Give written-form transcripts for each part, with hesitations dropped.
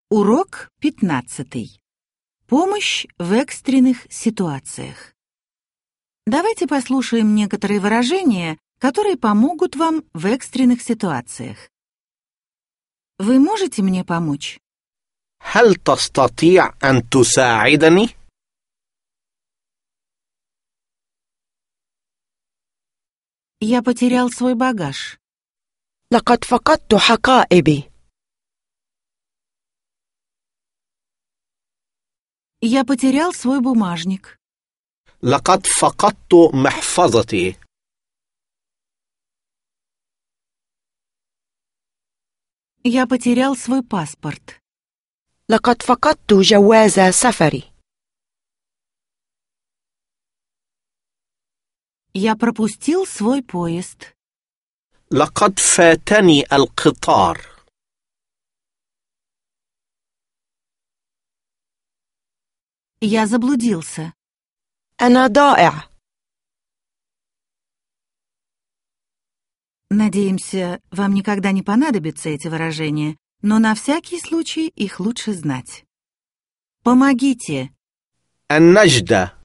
Урок 15. Помощь в экстренных ситуациях. Давайте послушаем некоторые выражения, которые помогут вам в экстренных ситуациях. Вы можете мне помочь? هل تستطيع أن تساعدني؟ Я потерял свой багаж. لقد فقدت حقائبي. Я потерял свой бумажник. لقد فقدت محفظتي. Я потерял свой паспорт. لقد فقدت جواز سفري. Я пропустил свой поезд. لقد فاتني القطار. Я заблудился. أنا ضائع. Надеемся, вам никогда не понадобятся эти выражения, но на всякий случай их лучше знать. Помогите. النجدة.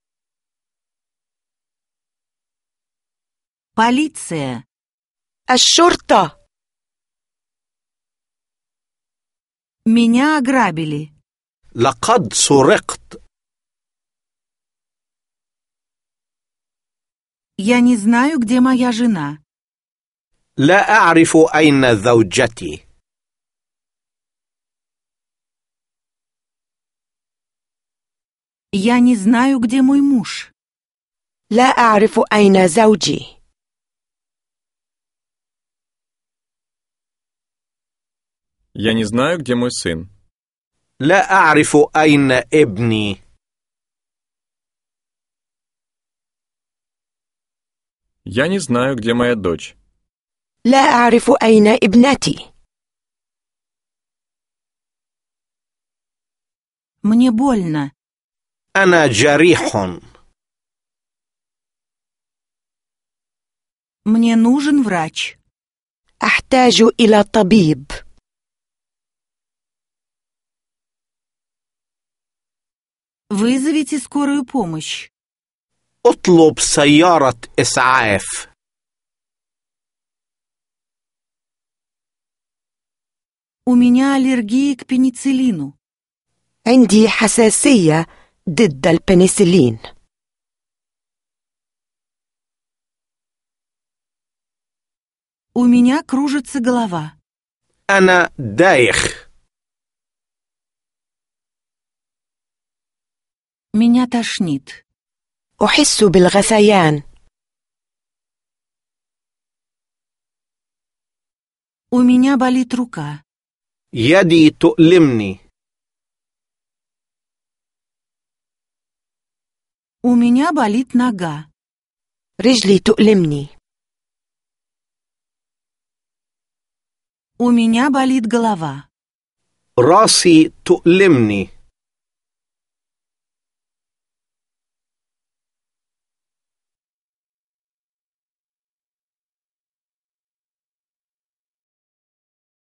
Полиция. الشرطة. Меня ограбили. لقد سرقت. Я не знаю, где моя жена. لا أعرف أين زوجتي. Я не знаю, где мой муж. لا أعرف أين زوجي. Я не знаю, где мой сын. لا أعرف أين ابني. Я не знаю, где моя дочь. لا أعرف أين ابنتي. Мне больно. أنا جريح. Мне нужен врач. أحتاج إلى طبيب. Вызовите скорую помощь. اطلب سيارة إسعاف. У меня аллергия к пенициллину. عندي حساسية ضد البنسلين. У меня кружится голова. أنا دايخ. Меня тошнит. أحس بالغثيان. У меня болит рука. يدي تؤلمني. У меня болит нога. رجلي تؤلمني. У меня болит голова. راسي تؤلمني.